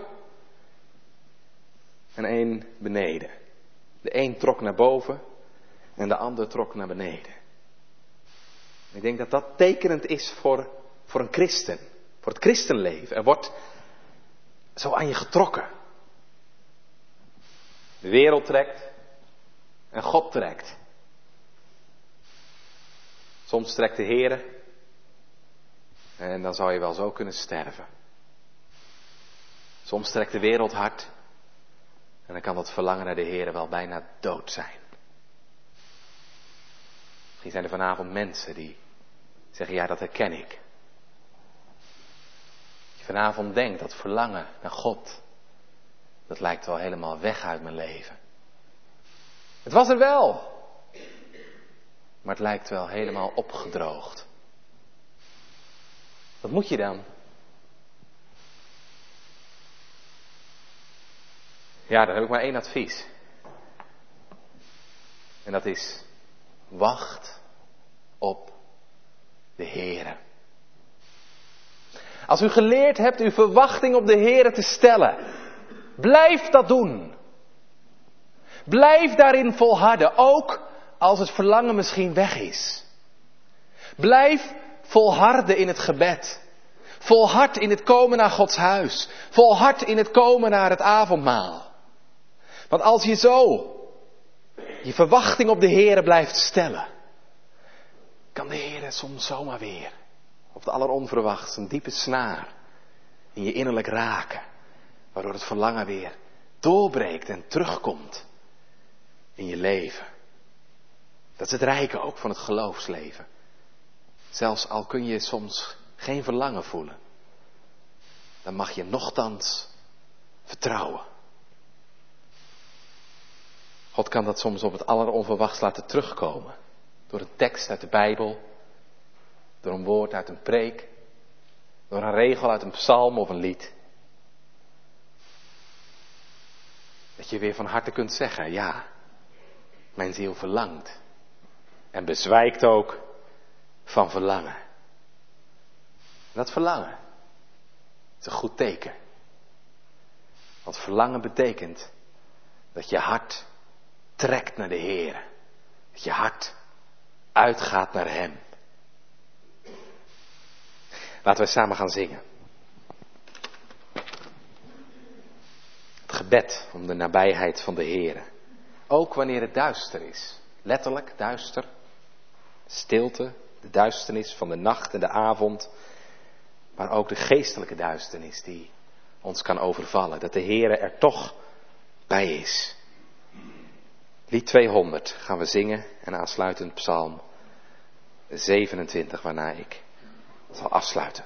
en 1 beneden. De een trok naar boven en de ander trok naar beneden. Ik denk dat dat tekenend is voor een christen. Voor het christenleven. Er wordt zo aan je getrokken. De wereld trekt en God trekt. Soms trekt de Heere en dan zou je wel zo kunnen sterven. Soms trekt de wereld hard en dan kan dat verlangen naar de Heere wel bijna dood zijn. Misschien zijn er vanavond mensen die zeggen: ja, dat herken ik. Als je vanavond denkt dat verlangen naar God, dat lijkt wel helemaal weg uit mijn leven. Het was er wel, maar het lijkt wel helemaal opgedroogd. Wat moet je dan? Ja, dan heb ik maar 1 advies. En dat is: wacht op de Heere. Als u geleerd hebt uw verwachting op de Heere te stellen, blijf dat doen. Blijf daarin volharden, ook als het verlangen misschien weg is. Blijf volharden in het gebed. Volhard in het komen naar Gods huis. Volhard in het komen naar het avondmaal. Want als je zo je verwachting op de Heere blijft stellen, kan de Heere soms zomaar weer op het alleronverwachts een diepe snaar in je innerlijk raken, waardoor het verlangen weer doorbreekt en terugkomt in je leven. Dat is het rijke ook van het geloofsleven. Zelfs al kun je soms geen verlangen voelen, dan mag je nochtans vertrouwen. God kan dat soms op het alleronverwachts laten terugkomen. Door een tekst uit de Bijbel, door een woord uit een preek, door een regel uit een psalm of een lied. Dat je weer van harte kunt zeggen, ja, mijn ziel verlangt. En bezwijkt ook van verlangen. Dat verlangen is een goed teken. Want verlangen betekent dat je hart trekt naar de Heer. Dat je hart uitgaat naar Hem. Laten we samen gaan zingen. Het gebed om de nabijheid van de Heer. Ook wanneer het duister is. Letterlijk duister. Stilte, de duisternis van de nacht en de avond. Maar ook de geestelijke duisternis die ons kan overvallen. Dat de Heer er toch bij is. Lied 200 gaan we zingen en aansluitend psalm 27 waarna ik zal afsluiten.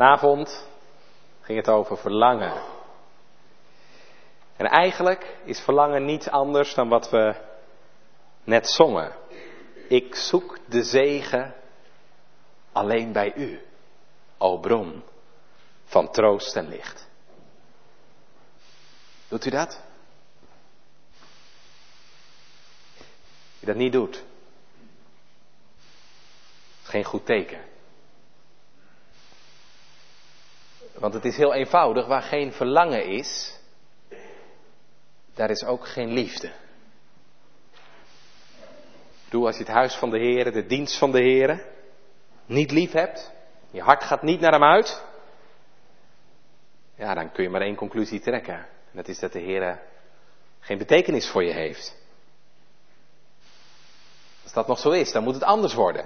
Vanavond ging het over verlangen. En eigenlijk is verlangen niets anders dan wat we net zongen. Ik zoek de zegen alleen bij u, o bron van troost en licht. Doet u dat? Als je dat niet doet, is geen goed teken. Want het is heel eenvoudig, waar geen verlangen is, daar is ook geen liefde. Doe als je het huis van de Heere, de dienst van de Heere, niet lief hebt, je hart gaat niet naar hem uit, ja, dan kun je maar één conclusie trekken. En dat is dat de Heere geen betekenis voor je heeft. Als dat nog zo is, dan moet het anders worden.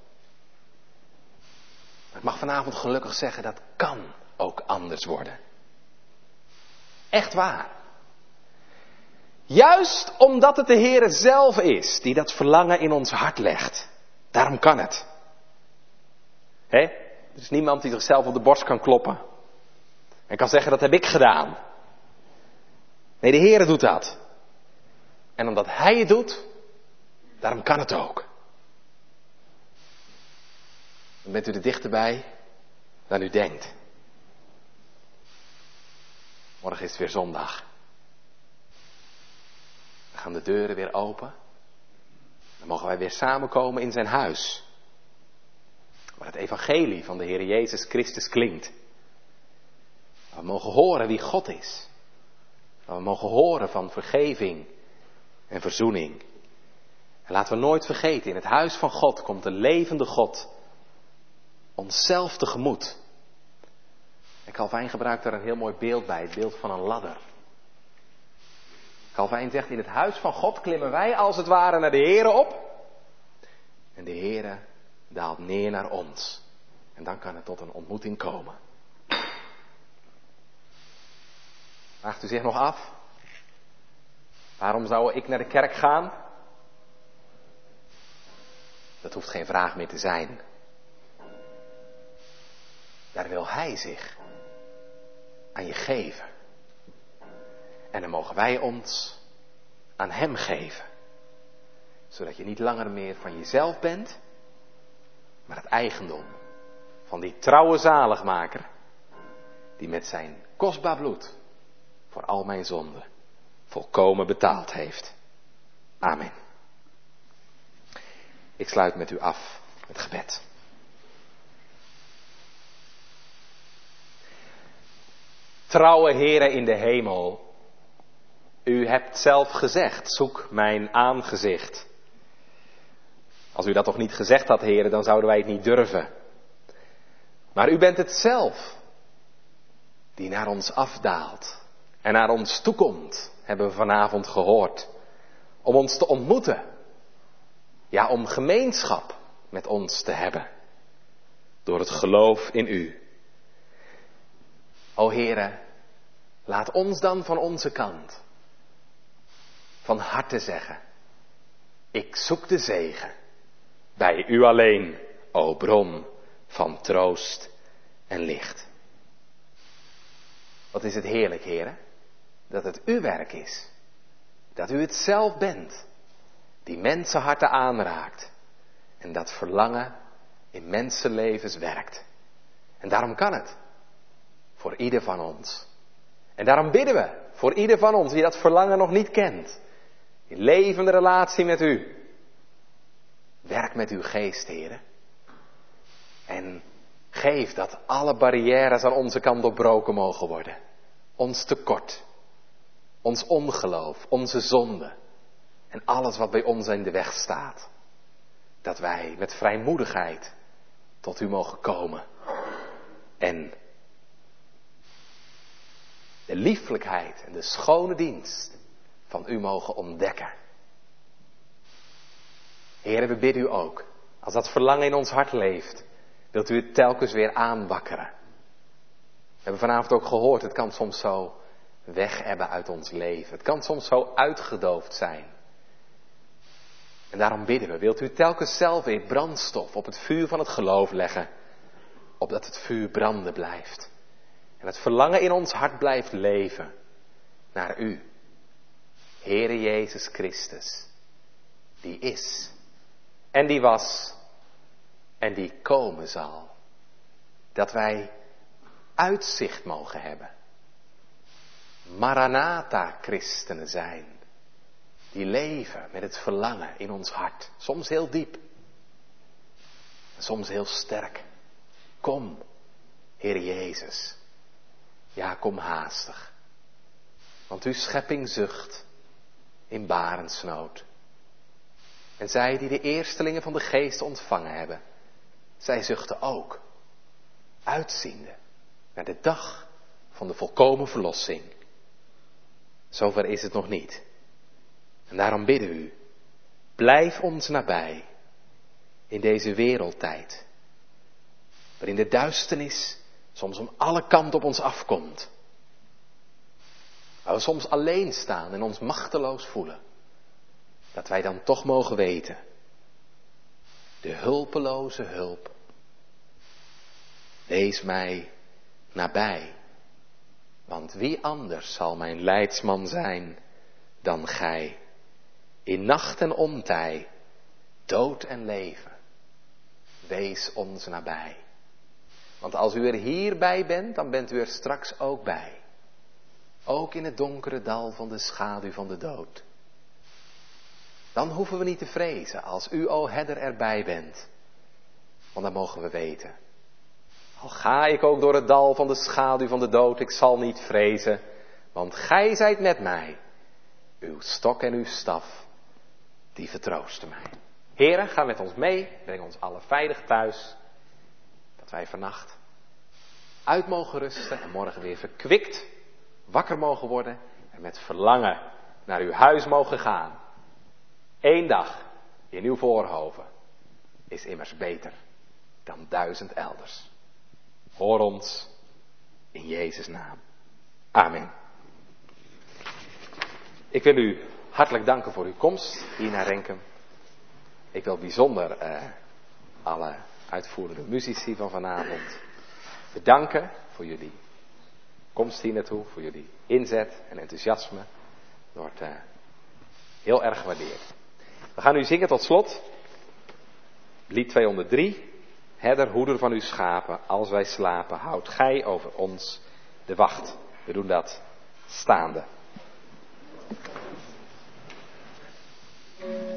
Maar ik mag vanavond gelukkig zeggen, dat kan ook anders worden. Echt waar. Juist omdat het de Heere zelf is die dat verlangen in ons hart legt. Daarom kan het. Er is niemand die zichzelf op de borst kan kloppen. En kan zeggen, dat heb ik gedaan. Nee, de Heere doet dat. En omdat Hij het doet, daarom kan het ook. Dan bent u er dichterbij dan u denkt. Morgen is het weer zondag. Dan gaan de deuren weer open. Dan mogen wij weer samenkomen in zijn huis. Waar het evangelie van de Heer Jezus Christus klinkt. Waar we mogen horen wie God is. Waar we mogen horen van vergeving en verzoening. En laten we nooit vergeten, in het huis van God komt de levende God onszelf tegemoet. En Calvijn gebruikt daar een heel mooi beeld bij, het beeld van een ladder. Calvijn zegt, in het huis van God klimmen wij als het ware naar de Heere op. En de Heere daalt neer naar ons. En dan kan het tot een ontmoeting komen. Vraagt u zich nog af? Waarom zou ik naar de kerk gaan? Dat hoeft geen vraag meer te zijn. Daar wil Hij zich aan je geven. En dan mogen wij ons aan Hem geven. Zodat je niet langer meer van jezelf bent, maar het eigendom van die trouwe zaligmaker, die met zijn kostbaar bloed voor al mijn zonden volkomen betaald heeft. Amen. Ik sluit met u af met gebed. Trouwe Heere in de hemel, u hebt zelf gezegd, zoek mijn aangezicht. Als u dat toch niet gezegd had, Heere, dan zouden wij het niet durven. Maar u bent het zelf die naar ons afdaalt en naar ons toekomt, hebben we vanavond gehoord. Om ons te ontmoeten. Ja, om gemeenschap met ons te hebben. Door het geloof in u. O Heere, laat ons dan van onze kant van harte zeggen. Ik zoek de zegen bij u alleen, o bron van troost en licht. Wat is het heerlijk, Heere, dat het uw werk is. Dat u het zelf bent, die mensenharten aanraakt. En dat verlangen in mensenlevens werkt. En daarom kan het. Voor ieder van ons. En daarom bidden we voor ieder van ons die dat verlangen nog niet kent. In levende relatie met u. Werk met uw geest, Heere. En geef dat alle barrières aan onze kant doorbroken mogen worden. Ons tekort. Ons ongeloof. Onze zonde. En alles wat bij ons in de weg staat. Dat wij met vrijmoedigheid tot u mogen komen. En de lieflijkheid en de schone dienst van u mogen ontdekken. Heere, we bidden u ook, als dat verlangen in ons hart leeft, wilt u het telkens weer aanwakkeren. We hebben vanavond ook gehoord, het kan soms zo weg hebben uit ons leven. Het kan soms zo uitgedoofd zijn. En daarom bidden we, wilt u telkens zelf weer brandstof op het vuur van het geloof leggen, opdat het vuur branden blijft. En het verlangen in ons hart blijft leven naar u. Heere Jezus Christus, die is en die was en die komen zal. Dat wij uitzicht mogen hebben. Maranatha christenen zijn. Die leven met het verlangen in ons hart. Soms heel diep. Soms heel sterk. Kom, Heer Jezus. Ja, kom haastig. Want uw schepping zucht in barensnood. En zij die de eerstelingen van de geest ontvangen hebben, zij zuchten ook. Uitziende naar de dag van de volkomen verlossing. Zover is het nog niet. En daarom bidden u, blijf ons nabij in deze wereldtijd. Waarin de duisternis soms om alle kanten op ons afkomt. Waar we soms alleen staan en ons machteloos voelen. Dat wij dan toch mogen weten. De hulpeloze hulp. Wees mij nabij. Want wie anders zal mijn leidsman zijn dan gij. In nacht en ontij, dood en leven. Wees ons nabij. Want als u er hierbij bent, dan bent u er straks ook bij. Ook in het donkere dal van de schaduw van de dood. Dan hoeven we niet te vrezen als u, o herder, erbij bent. Want dan mogen we weten. Al ga ik ook door het dal van de schaduw van de dood, ik zal niet vrezen. Want gij zijt met mij. Uw stok en uw staf, die vertroosten mij. Heren, ga met ons mee, breng ons alle veilig thuis. Dat wij vannacht uit mogen rusten en morgen weer verkwikt wakker mogen worden en met verlangen naar uw huis mogen gaan. 1 dag in uw voorhoven is immers beter dan 1000 elders. Hoor ons in Jezus' naam. Amen. Ik wil u hartelijk danken voor uw komst hier naar Renkum. Ik wil bijzonder alle uitvoerende muzici van vanavond bedanken voor jullie komst hier naartoe, voor jullie inzet en enthousiasme. Dat wordt heel erg gewaardeerd. We gaan nu zingen tot slot. Lied 203. Herder, hoeder van uw schapen, als wij slapen, houdt gij over ons de wacht. We doen dat staande.